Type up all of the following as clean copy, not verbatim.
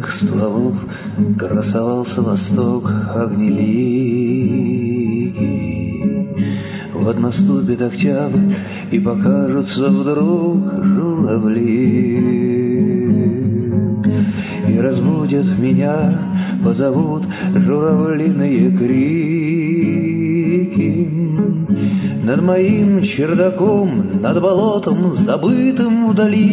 безмолвных стволов красовался восток огнеликий. Вот наступит октябрь, и покажутся вдруг журавли, и разбудят меня, позовут журавлиные крики. Над моим чердаком, над болотом, забытым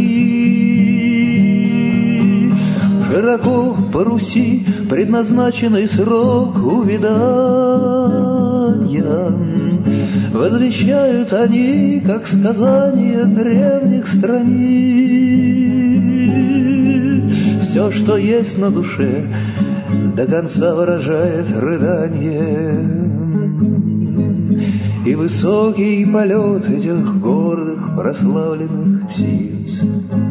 вдали, широко по Руси предназначенный срок увядания. Возвещают они, как сказания древних страниц. Все, что есть на душе, до конца выражает рыдание. И высокий полет этих гордых прославленных птиц.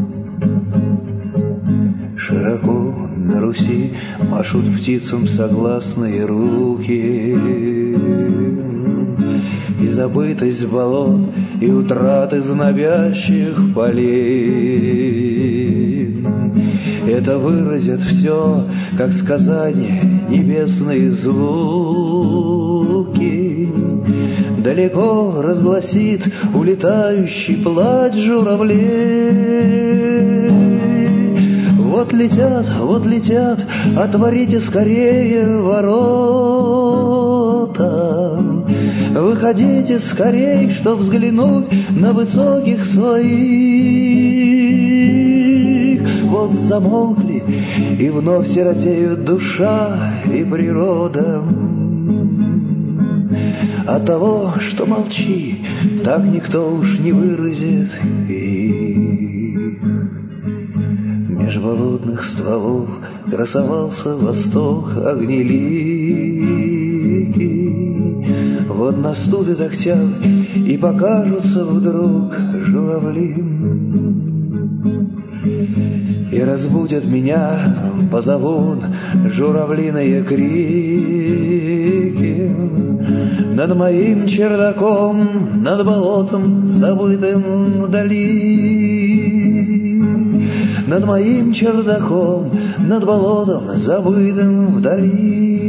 Широко на Руси машут птицам согласные руки. И забытость болот, и утраты знобящих полей. Это выразят все, как сказания, небесные звуки. Далеко разгласит улетающий плач журавлей. Вот летят, отворите скорее ворота. Выходите скорей, чтоб взглянуть на высоких своих. Вот замолкли, и вновь сиротеют душа и природа. От того, что молчи, так никто уж не выразит их. Меж болотных стволов красовался восток огнеликий. Вот наступит октябрь, и покажутся вдруг журавли, и разбудят меня, позовут журавлиные крики. Над моим чердаком, над болотом, забытым вдали. Над моим чердаком, над болотом, забытым вдали.